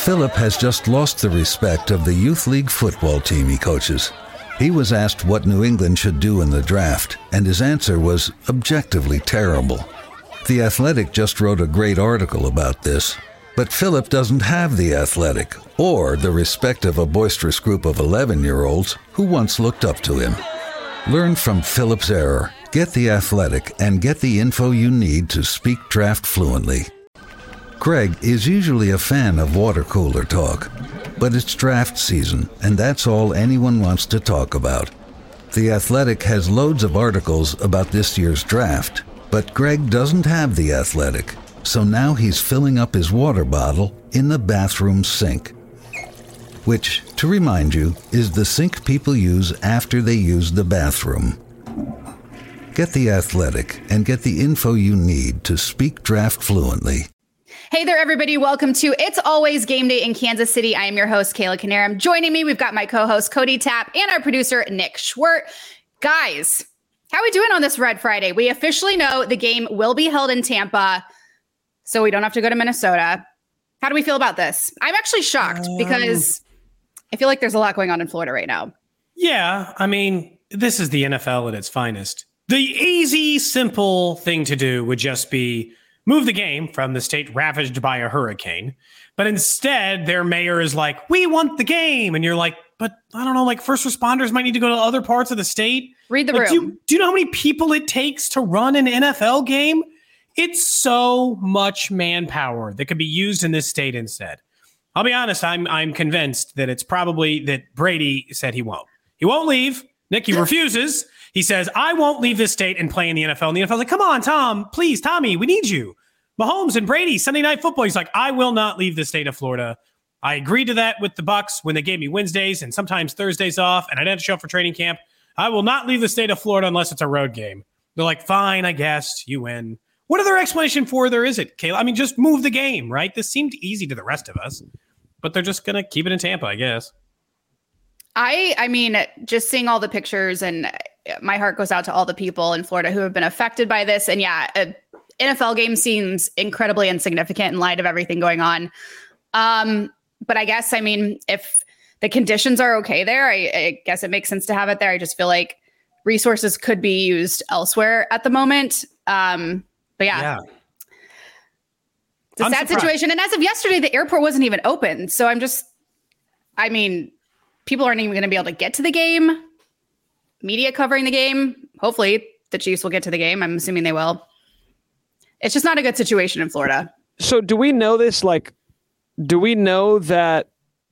Philip has just lost the respect of the youth league football team he coaches. He was asked what New England should do in the draft, and his answer was objectively terrible. The Athletic just wrote a great article about this, but Philip doesn't have the Athletic or the respect of a boisterous group of 11-year-olds who once looked up to him. Learn from Philip's error, get the Athletic, and get the info you need to speak draft fluently. Greg is usually a fan of water cooler talk, but it's draft season, and that's all anyone wants to talk about. The Athletic has loads of articles about this year's draft, but Greg doesn't have the Athletic, so now he's filling up his water bottle in the bathroom sink, which, to remind you, is the sink people use after they use the bathroom. Get the Athletic and get the info you need to speak draft fluently. Hey there, everybody. Welcome to It's Always Game Day in Kansas City. I am your host, Kayla Canarum. Joining me, we've got my co-host, Cody Tapp, and our producer, Nick Schwert. Guys, how are we doing on this Red Friday? We officially know the game will be held in Tampa, so we don't have to go to Minnesota. How do we feel about this? I'm actually shocked because I feel like there's a lot going on in Florida right now. Yeah, I mean, this is the NFL at its finest. The easy, simple thing to do would just be move the game from the state ravaged by a hurricane. But instead, their mayor is like, we want the game. And you're like, but I don't know, like first responders might need to go to other parts of the state. Read the like, room. Do you know how many people it takes to run an NFL game? It's so much manpower that could be used in this state instead. I'll be honest, I'm convinced that it's probably that Brady said he won't. He won't leave. Nicky refuses. He says, I won't leave this state and play in the NFL. And the NFL's like, come on, Tom, please, Tommy, we need you. Mahomes and Brady, Sunday Night Football. He's like, I will not leave the state of Florida. I agreed to that with the Bucs when they gave me Wednesdays and sometimes Thursdays off, and I didn't show up for training camp. I will not leave the state of Florida unless it's a road game. They're like, fine, I guess, you win. What other explanation for there is it, Kayla? I mean, just move the game, right? This seemed easy to the rest of us, but they're just going to keep it in Tampa, I guess. I mean, just seeing all the pictures, and my heart goes out to all the people in Florida who have been affected by this. And yeah, an NFL game seems incredibly insignificant in light of everything going on. But I guess, I mean, if the conditions are okay there, I guess it makes sense to have it there. I just feel like resources could be used elsewhere at the moment. But yeah. It's a sad situation. And as of yesterday, the airport wasn't even open. So I mean, people aren't even going to be able to get to the game. Media covering the game. Hopefully the Chiefs will get to the game. I'm assuming they will. It's just not a good situation in Florida. So do we know this? Like, do we know that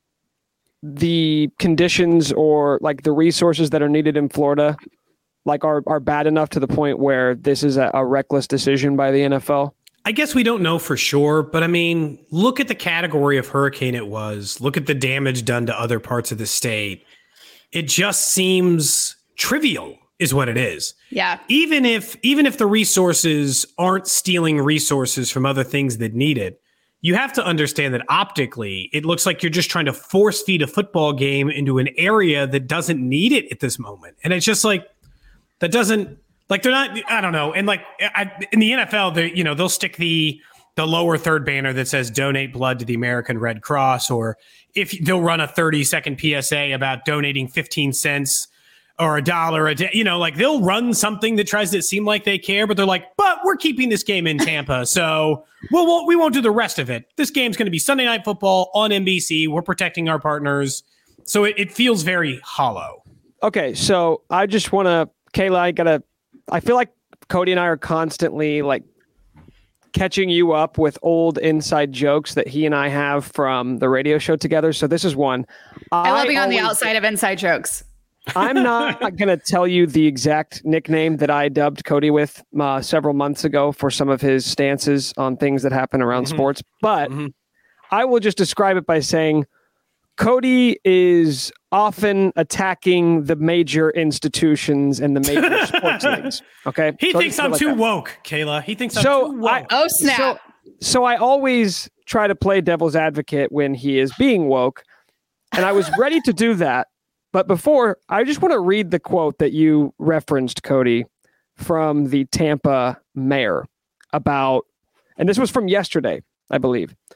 the conditions or like the resources that are needed in Florida like are bad enough to the point where this is a reckless decision by the NFL? I guess we don't know for sure, but I mean, look at the category of hurricane it was. Look at the damage done to other parts of the state. It just seems trivial is what it is. Yeah. Even if the resources aren't stealing resources from other things that need it, you have to understand that optically, it looks like you're just trying to force feed a football game into an area that doesn't need it at this moment. And it's just like, that doesn't, like, they're not, I don't know. And like in the NFL, they'll stick the lower third banner that says donate blood to the American Red Cross, or if they'll run a 30-second PSA about donating 15 cents or $1 a day, like they'll run something that tries to seem like they care, but they're like, but we're keeping this game in Tampa. So we won't do the rest of it. This game's going to be Sunday Night Football on NBC. We're protecting our partners. So it feels very hollow. Okay. So I just want to, Kayla, I feel like Cody and I are constantly like catching you up with old inside jokes that he and I have from the radio show together. So this is one. I love being on the outside of inside jokes. I'm not going to tell you the exact nickname that I dubbed Cody with several months ago for some of his stances on things that happen around sports, but I will just describe it by saying Cody is often attacking the major institutions and the major sports leagues. Okay. He thinks I'm too woke, Kayla. He thinks I'm too woke. Oh, snap. So I always try to play devil's advocate when he is being woke. And I was ready to do that. But before, I just want to read the quote that you referenced, Cody, from the Tampa mayor about, and this was from yesterday, I believe,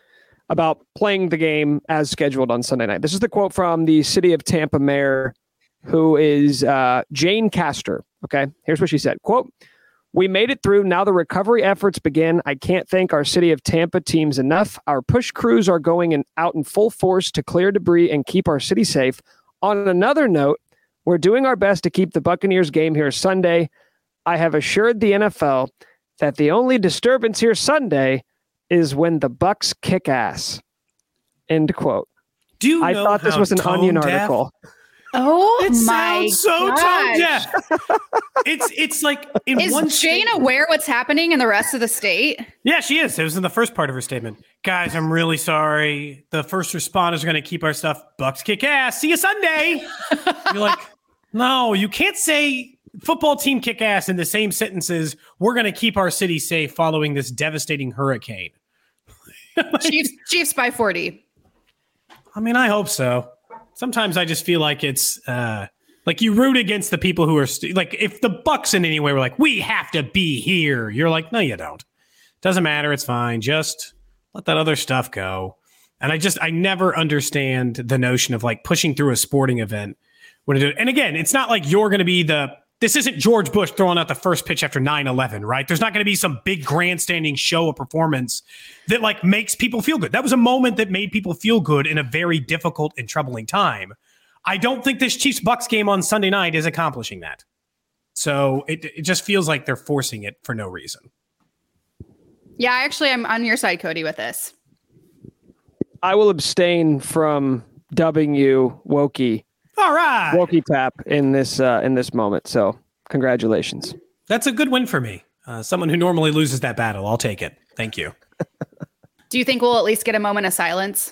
about playing the game as scheduled on Sunday night. This is the quote from the City of Tampa mayor, who is Jane Castor. Okay, here's what she said. Quote, "We made it through. Now the recovery efforts begin. I can't thank our City of Tampa teams enough. Our push crews are going out in full force to clear debris and keep our city safe. On another note, we're doing our best to keep the Buccaneers game here Sunday. I have assured the NFL that the only disturbance here Sunday is when the Bucs kick ass." End quote. I thought this was an Onion article. Oh, it my sounds so gosh. tone deaf. It's like is Jane aware what's happening in the rest of the state? Yeah, she is. It was in the first part of her statement. Guys, I'm really sorry. The first responders are going to keep our stuff. Bucks kick ass. See you Sunday. You're like, no, you can't say football team kick ass in the same sentences. We're going to keep our city safe following this devastating hurricane. Chiefs by 40. I mean, I hope so. Sometimes I just feel like it's like you root against the people who are like, if the Bucks in any way were like, we have to be here, you're like, no, you don't. Doesn't matter. It's fine. Just let that other stuff go. And I never understand the notion of like pushing through a sporting event. And again, it's not like you're going to be this isn't George Bush throwing out the first pitch after 9/11, right? There's not going to be some big grandstanding show of performance that like makes people feel good. That was a moment that made people feel good in a very difficult and troubling time. I don't think this Chiefs-Bucks game on Sunday night is accomplishing that. So it just feels like they're forcing it for no reason. Yeah, actually, I'm on your side, Cody, with this. I will abstain from dubbing you Wokey. All right. Wokey tap in this moment. So congratulations. That's a good win for me. Someone who normally loses that battle. I'll take it. Thank you. Do you think we'll at least get a moment of silence?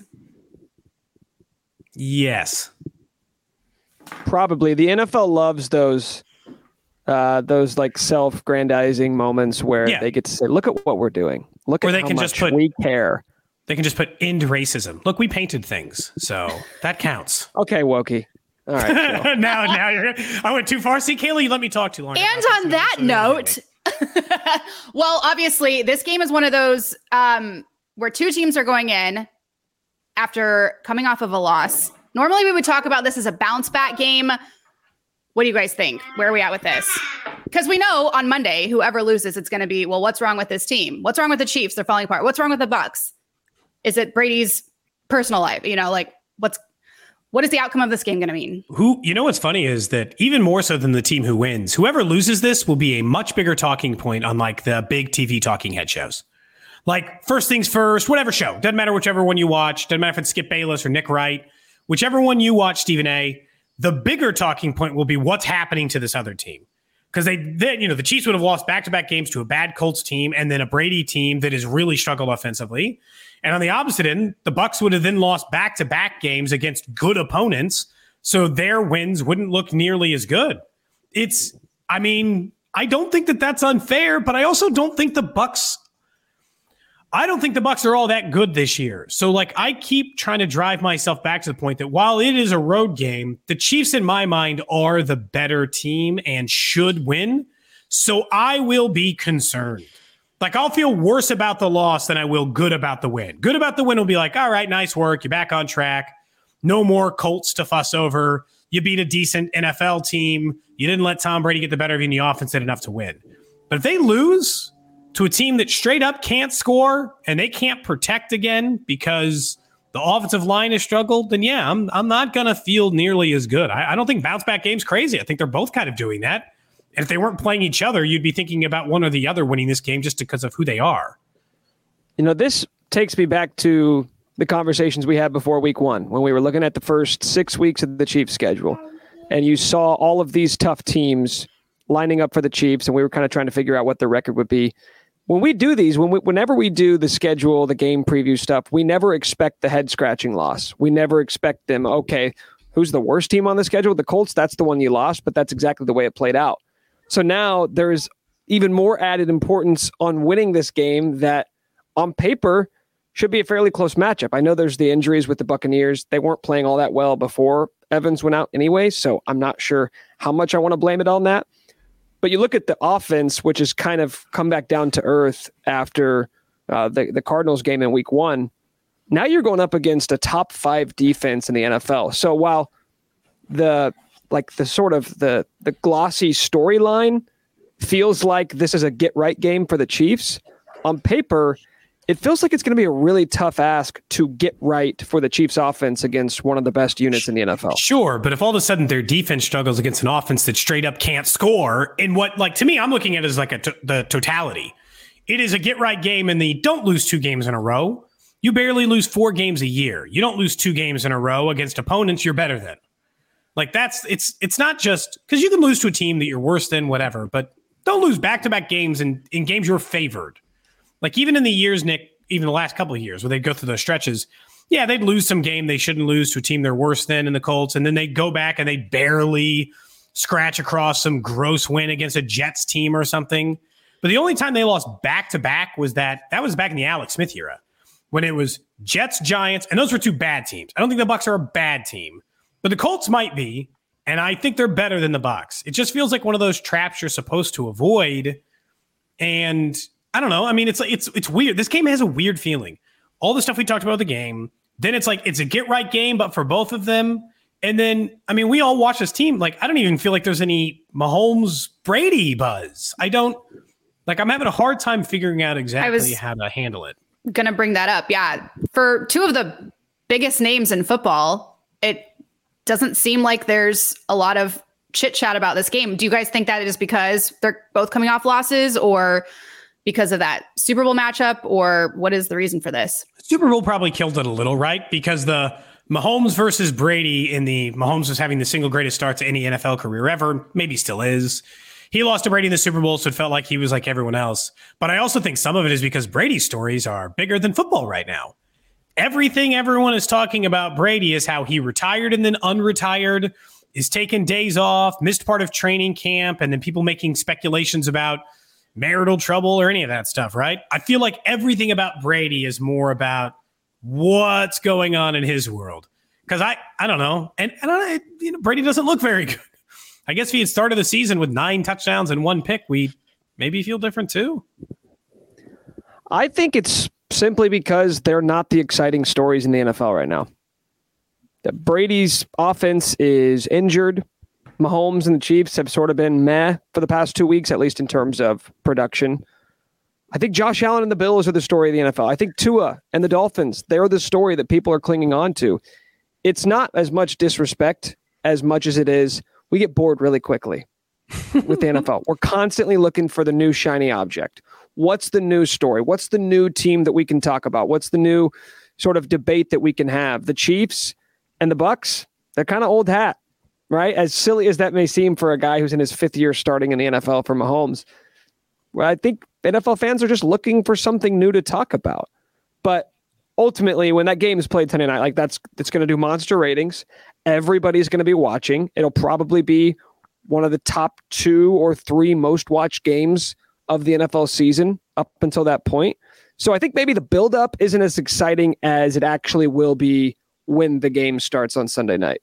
Yes. Probably. The NFL loves those like self-grandizing moments where they get to say, look at what we're doing. Look at how much we care. They can just put end racism. Look, we painted things. So that counts. Okay, Wokey. All right. now I went too far. See, Kayla, you let me talk too long. And on that note, well, obviously, this game is one of those where two teams are going in after coming off of a loss. Normally, we would talk about this as a bounce back game. What do you guys think? Where are we at with this? Because we know on Monday, whoever loses, it's going to be, well, what's wrong with this team? What's wrong with the Chiefs? They're falling apart. What's wrong with the Bucs? Is it Brady's personal life? You know, like what is the outcome of this game going to mean? What's funny is that even more so than the team who wins, whoever loses this will be a much bigger talking point on like the big TV talking head shows. Like first things first, whatever show. Doesn't matter whichever one you watch. Doesn't matter if it's Skip Bayless or Nick Wright. Whichever one you watch, Stephen A., the bigger talking point will be what's happening to this other team. Because the Chiefs would have lost back-to-back games to a bad Colts team and then a Brady team that has really struggled offensively. And on the opposite end, the Bucs would have then lost back-to-back games against good opponents, so their wins wouldn't look nearly as good. I don't think that that's unfair, but I also don't think the Bucs are all that good this year. So like I keep trying to drive myself back to the point that while it is a road game, the Chiefs in my mind are the better team and should win. So I will be concerned. Like I'll feel worse about the loss than I will good about the win. Good about the win will be like, all right, nice work. You're back on track. No more Colts to fuss over. You beat a decent NFL team. You didn't let Tom Brady get the better of you in the offense, did enough to win. But if they lose to a team that straight up can't score and they can't protect again because the offensive line has struggled, then yeah, I'm not going to feel nearly as good. I don't think bounce back game's crazy. I think they're both kind of doing that. And if they weren't playing each other, you'd be thinking about one or the other winning this game just because of who they are. This takes me back to the conversations we had before week one when we were looking at the first 6 weeks of the Chiefs schedule. And you saw all of these tough teams lining up for the Chiefs, and we were kind of trying to figure out what the record would be. When we do these, whenever we do the schedule, the game preview stuff, we never expect the head-scratching loss. We never expect them, okay, who's the worst team on the schedule? The Colts, that's the one you lost, but that's exactly the way it played out. So now there's even more added importance on winning this game that on paper should be a fairly close matchup. I know there's the injuries with the Buccaneers. They weren't playing all that well before Evans went out anyway, so I'm not sure how much I want to blame it on that. But you look at the offense, which has kind of come back down to earth after the Cardinals game in week one. Now you're going up against a top 5 defense in the NFL. So while the glossy storyline feels like this is a get right game for the Chiefs, on paper, it feels like it's going to be a really tough ask to get right for the Chiefs offense against one of the best units in the NFL. Sure, but if all of a sudden their defense struggles against an offense that straight up can't score, in what, like, to me, I'm looking at it as like the totality. It is a get right game, and the don't lose 2 games in a row. You barely lose 4 games a year. You don't lose 2 games in a row against opponents you're better than. Like, it's not just because you can lose to a team that you're worse than, whatever, but don't lose back-to-back games in games you're favored. Like, even in the years, Nick, even the last couple of years where they'd go through those stretches, yeah, they'd lose some game they shouldn't lose to a team they're worse than in the Colts, and then they'd go back and they'd barely scratch across some gross win against a Jets team or something. But the only time they lost back-to-back was that was back in the Alex Smith era, when it was Jets, Giants, and those were 2 bad teams. I don't think the Bucs are a bad team, but the Colts might be, and I think they're better than the Bucs. It just feels like one of those traps you're supposed to avoid, and I don't know. I mean, it's weird. This game has a weird feeling. All the stuff we talked about the game, then it's like it's a get-right game, but for both of them. And then, I mean, we all watch this team. Like, I don't even feel like there's any Mahomes-Brady buzz. I'm having a hard time figuring out exactly how to handle it. Going to bring that up. Yeah. For 2 of the biggest names in football, it doesn't seem like there's a lot of chit chat about this game. Do you guys think that it is because they're both coming off losses, or because of that Super Bowl matchup, or what is the reason for this? Super Bowl probably killed it a little, right? Because the Mahomes versus Brady Mahomes was having the single greatest start to any NFL career ever, maybe still is. He lost to Brady in the Super Bowl, so it felt like he was like everyone else. But I also think some of it is because Brady's stories are bigger than football right now. Everything everyone is talking about Brady is how he retired and then unretired, is taking days off, missed part of training camp, and then people making speculations about marital trouble or any of that stuff, right? I feel like everything about Brady is more about what's going on in his world. Because I don't know. And Brady doesn't look very good. I guess if he had started the season with 9 touchdowns and 1 pick, we maybe feel different too. I think it's simply because they're not the exciting stories in the NFL right now. That Brady's offense is injured. Mahomes and the Chiefs have sort of been meh for the past 2 weeks, at least in terms of production. I think Josh Allen and the Bills are the story of the NFL. I think Tua and the Dolphins, they're the story that people are clinging on to. It's not as much disrespect as much as it is we get bored really quickly with the NFL. We're constantly looking for the new shiny object. What's the new story? What's the new team that we can talk about? What's the new sort of debate that we can have? The Chiefs and the Bucs, they're kind of old hat, right? As silly as that may seem for a guy who's in his 5th year starting in the NFL for Mahomes. Well, I think NFL fans are just looking for something new to talk about. But ultimately, when that game is played tonight, like that's going to do monster ratings. Everybody's going to be watching. It'll probably be one of the top 2 or 3 most watched games of the NFL season up until that point. So I think maybe the buildup isn't as exciting as it actually will be when the game starts on Sunday night.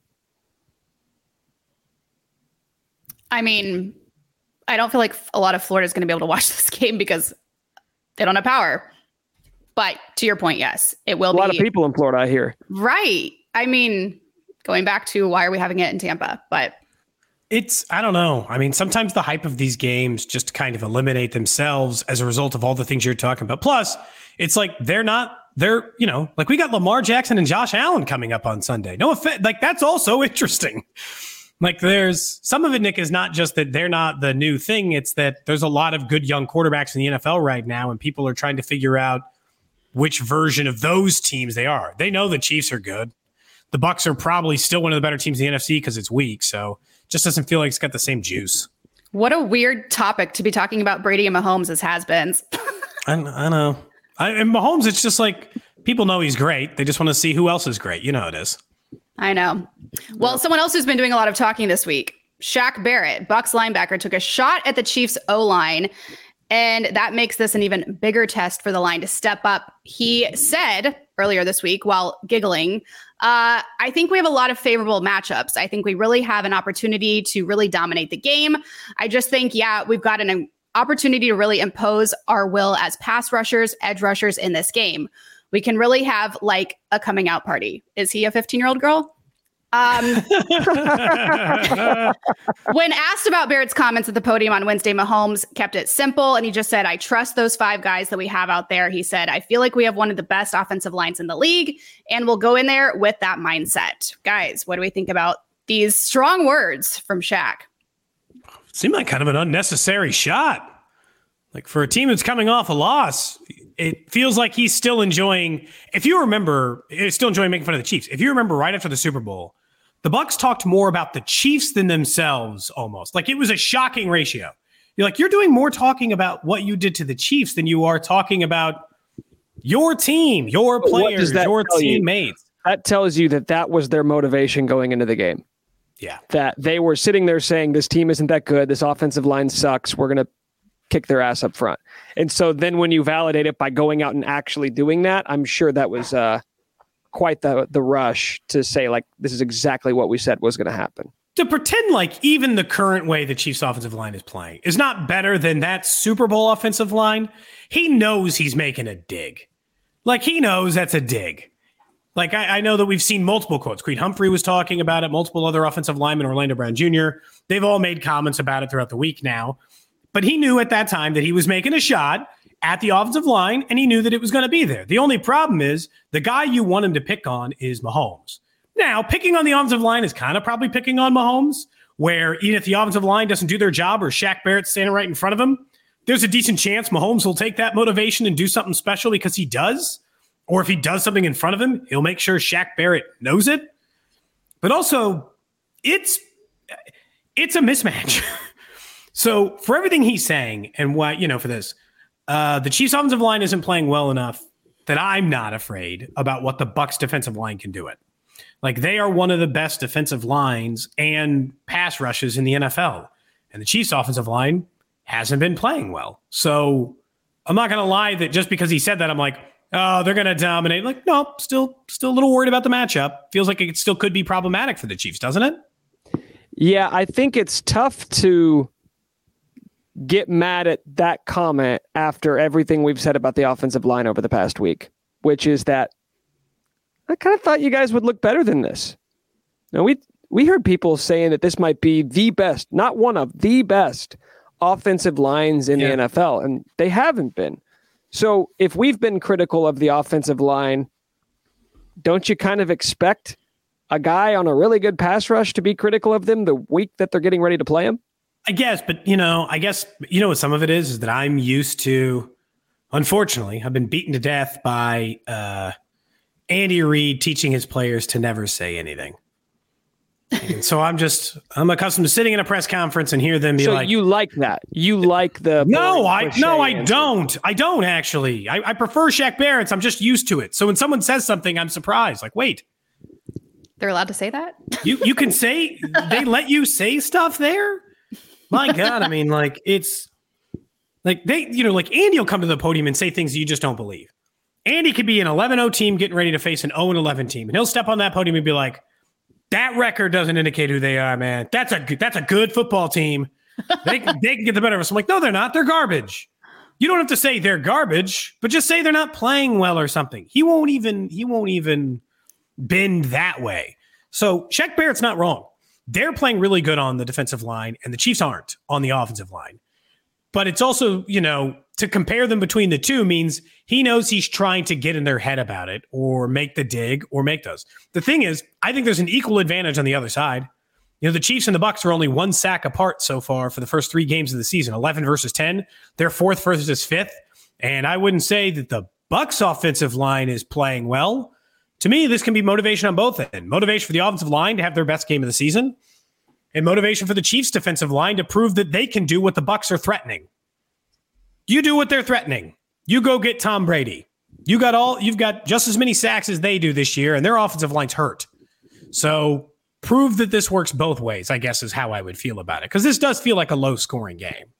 I mean, I don't feel like a lot of Florida is going to be able to watch this game because they don't have power. But to your point, yes, it will be. A lot of people in Florida, I hear. Right. I mean, going back to why are we having it in Tampa? But I don't know. I mean, sometimes the hype of these games just kind of eliminate themselves as a result of all the things you're talking about. Plus, it's like like we got Lamar Jackson and Josh Allen coming up on Sunday. No offense. Like, that's also interesting. Like, there's some of it, Nick, is not just that they're not the new thing. It's that there's a lot of good young quarterbacks in the NFL right now, and people are trying to figure out which version of those teams they are. They know the Chiefs are good. The Bucs are probably still one of the better teams in the NFC because it's weak. So just doesn't feel like it's got the same juice. What a weird topic to be talking about Brady and Mahomes as has-beens. I know. And Mahomes, it's just like people know he's great. They just want to see who else is great. You know how it is. I know. Well, someone else who's been doing a lot of talking this week, Shaq Barrett, Bucs linebacker, took a shot at the Chiefs O-line, and that makes this an even bigger test for the line to step up. He said earlier this week while giggling, I think we have a lot of favorable matchups. I think we really have an opportunity to really dominate the game. I just think, we've got an opportunity to really impose our will as pass rushers, edge rushers in this game. we can really have like a coming out party. Is he a 15-year-old girl? When asked about Barrett's comments at the podium on Wednesday, Mahomes kept it simple. And he just said, I trust those 5 guys that we have out there. He said, I feel like we have one of the best offensive lines in the league, and we'll go in there with that mindset. Guys, what do we think about these strong words from Shaq? Seemed like kind of an unnecessary shot. Like for a team that's coming off a loss, it feels like he's still enjoying, if you remember, he's still enjoying making fun of the Chiefs. If you remember right after the Super Bowl, the Bucs talked more about the Chiefs than themselves almost. Like it was a shocking ratio. You're doing more talking about what you did to the Chiefs than you are talking about your team, your players, your teammates. That tells you that was their motivation going into the game. Yeah. That they were sitting there saying, this team isn't that good. This offensive line sucks. We're going to kick their ass up front. And so then when you validate it by going out and actually doing that, I'm sure that was quite the rush to say, like, this is exactly what we said was going to happen. To pretend like even the current way the Chiefs offensive line is playing is not better than that Super Bowl offensive line. He knows he's making a dig. Like he knows that's a dig. Like I know that we've seen multiple quotes. Creed Humphrey was talking about it. Multiple other offensive linemen, Orlando Brown Jr. They've all made comments about it throughout the week now. But he knew at that time that he was making a shot at the offensive line, and he knew that it was going to be there. The only problem is the guy you want him to pick on is Mahomes. Now, picking on the offensive line is kind of probably picking on Mahomes, where even if the offensive line doesn't do their job or Shaq Barrett's standing right in front of him, there's a decent chance Mahomes will take that motivation and do something special because he does. Or if he does something in front of him, he'll make sure Shaq Barrett knows it. But also, it's a mismatch. So for everything he's saying and what, for this, the Chiefs offensive line isn't playing well enough that I'm not afraid about what the Bucs defensive line can do it. Like they are one of the best defensive lines and pass rushes in the NFL. And the Chiefs offensive line hasn't been playing well. So I'm not going to lie that just because he said that, I'm like, oh, they're going to dominate. Like, no, still a little worried about the matchup. Feels like it still could be problematic for the Chiefs, doesn't it? Yeah, I think it's tough to get mad at that comment after everything we've said about the offensive line over the past week, which is that I kind of thought you guys would look better than this. Now, we heard people saying that this might be the best, not one of the best offensive lines in the NFL, and they haven't been. So if we've been critical of the offensive line, don't you kind of expect a guy on a really good pass rush to be critical of them the week that they're getting ready to play him? I guess, but what some of it is that I'm used to, unfortunately, I've been beaten to death by Andy Reid teaching his players to never say anything. And so I'm accustomed to sitting in a press conference and hear them be like, you like that. You like the I don't. I don't actually. I prefer Shaq Barrett's. I'm just used to it. So when someone says something, I'm surprised. Like, wait. They're allowed to say that? You can say, they let you say stuff there? My God, I mean, like, it's like like Andy will come to the podium and say things you just don't believe. Andy could be an 11-0 team getting ready to face an 0-11 team, and he'll step on that podium and be like, that record doesn't indicate who they are, man. That's a good football team. They can get the better of us. I'm like, no, they're not. They're garbage. You don't have to say they're garbage, but just say they're not playing well or something. He won't even bend that way. So Shaq Barrett's not wrong. They're playing really good on the defensive line, and the Chiefs aren't on the offensive line. But it's also, to compare them between the two means he knows he's trying to get in their head about it or make the dig or make those. The thing is, I think there's an equal advantage on the other side. The Chiefs and the Bucs are only 1 sack apart so far for the first 3 games of the season, 11 versus 10. They're 4th versus 5th. And I wouldn't say that the Bucs offensive line is playing well. To me, this can be motivation on both ends. Motivation for the offensive line to have their best game of the season, and motivation for the Chiefs defensive line to prove that they can do what the Bucs are threatening. You do what they're threatening. You go get Tom Brady. You've got just as many sacks as they do this year, and their offensive line's hurt. So prove that this works both ways, I guess, is how I would feel about it. Because this does feel like a low-scoring game.